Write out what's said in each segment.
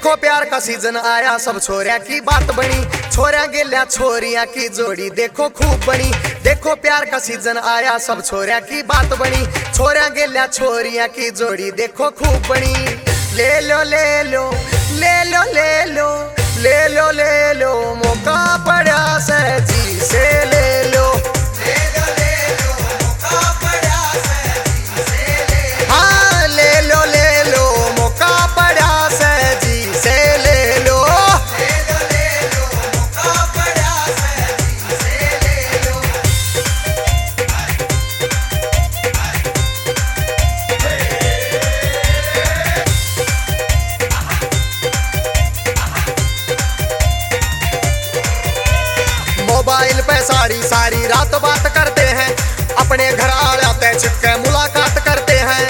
देखो प्यार का सीजन आया, सब छोरिया की बात बनी, छोरिया गेल्या छोरिया की जोड़ी देखो खूब बनी। देखो प्यार का सीजन आया, सब छोरिया की बात बनी, छोरिया गेल्या छोरिया की जोड़ी देखो खूब बनी। ले लो ले लो ले लो ले लो ले लो ले लो, मौका पड़ा से जी से ले लो। हाँ ले लो ले लो, मौका पड़ा से जी से ले लो। मोबाइल पे सारी सारी रात बात करते हैं, अपने घर आ जाते छिपके मुलाकात करते हैं।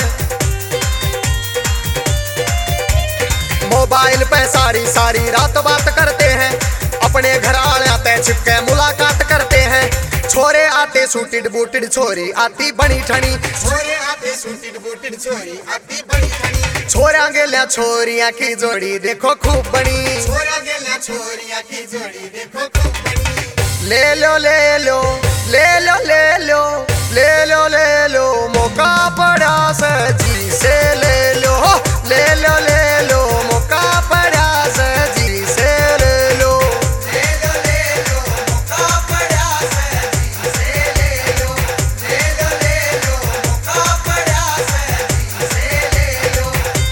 मोबाइल पे सारी सारी रात बात करते हैं, अपने घर आ जाते छिपके मुलाकात करते हैं। छोरे आते सूटिड बूटिड, छोरी आती बनी ठनी, छोरे आते सूटिड बूटिड, छोरी आती बनी ठनी। छोरा गेल्या छोरिया की जोड़ी देखो खूब बनी, छोरा गेल्या छोरिया की जोड़ी देखो खूब बनी। ले लो ले लो ले लो ले लो ले लो ले लो, मौका पड़ा से जी से ले लो। ले लो ले लो, मौका पड़ा से जी से ले लो। ले लो ले लो, मौका पड़ा से जी से ले लो। ले लो ले लो, मौका पड़ा से जी से ले लो।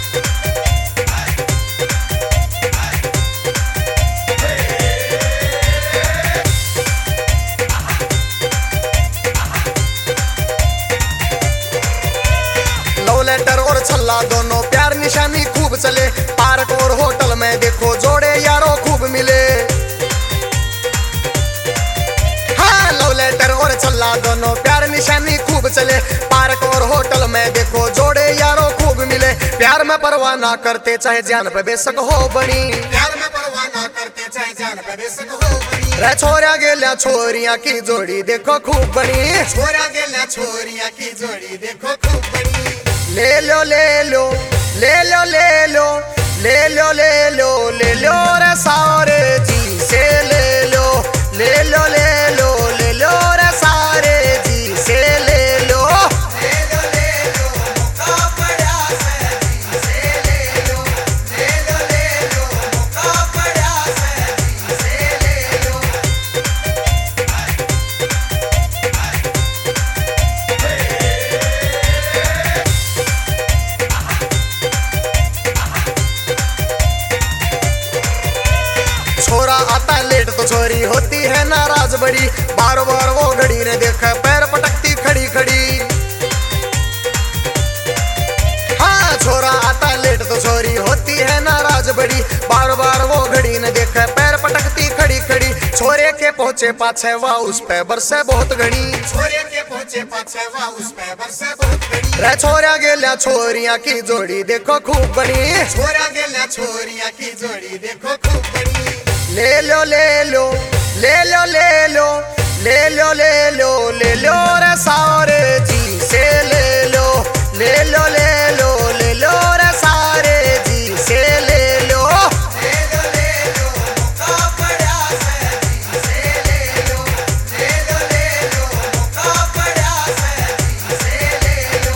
लव लेटर और छल्ला दोनों प्यार निशानी खूब चले, पार्क और होटल में देखो जोड़े यारों खूब मिले। हाँ लव लेटर और छल्ला दोनों प्यार निशानी खूब चले, पार्क और होटल में देखो जोड़े यारों खूब मिले। प्यार में परवाह ना करते चाहे जान पे बेशक हो बनी, प्यार में परवाह ना करते चाहे जान पे बेशक हो बनी। रे छोरिया गेल्या छोरिया की जोड़ी देखो खूब बनी, छोरिया गेल्या छोरिया की जोड़ी देखो खूब बनी। ले लो ले लो ले लो ले लो ले लो ले लो ले लो रे सारे जी से ले लो। ले लो ले लो ले लो रे सारे जी से ले लो। ले लो ले लो, मौका पड़ा से जी से ले लो। ले लो ले लो, मौका पड़ा से जी से ले लो। छोरा आता लेट तो छोरी होती है नाराज बड़ी, बार बार वो घड़ी ने देखा पैर पटकती खड़ी खड़ी। हाँ छोरा आता लेट तो छोरी होती है नाराज बड़ी, बार बार वो घड़ी ने देखा पैर पटकती खड़ी खड़ी। छोरे के पहुंचे पाछे वाह उस पे बरसे बहुत घड़ी, छोरे के पहुंचे पाछे वाह उस पे बरसे बहुत घड़ी। रे छोरा गेल्या छोरिया की जोड़ी देखो खूब बनी, छोरा गेल्या छोरिया की जोड़ी देखो खूब बनी। ले लो ले लो ले लो ले लो ले लो ले लो ले लो रे सारे जी से ले लो। ले लो ले लो ले लो रे सारे जी से ले लो। ले लो ले लो, मौका पड़ा से जी से ले लो। ले लो ले लो, मौका पड़ा से जी से ले लो।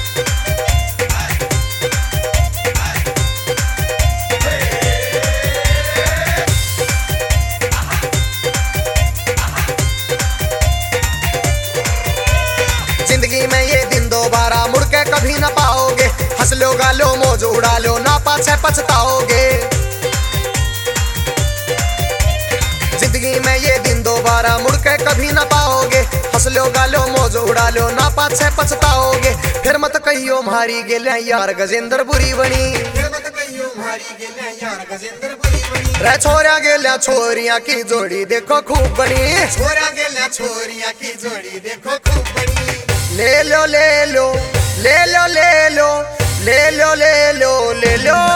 जिंदगी में ये दिन दोबारा मुड़ के कभी ना पाओगे, हंस लो गालो मौज उड़ा लो ना पाछे पछताओगे। जिंदगी में ये दिन दोबारा मुड़ के कभी ना पाओगे, हंस लो गालो मौज उड़ा लो ना पाछे पछताओगे। फिर मत कहियो मारी गेल्या यार गजेंद्र बुरी बनी, फिर मत कहियो मारी गेल्या यार गजेंद्र बुरी बनी। रे छोरिया गेल्या छोरिया की जोड़ी देखो खूब बनी, छोरिया गेल्या छोरिया की जोड़ी देखो खूब बनी। ले लो ले लो ले लो ले लो ले लो ले लो ले लो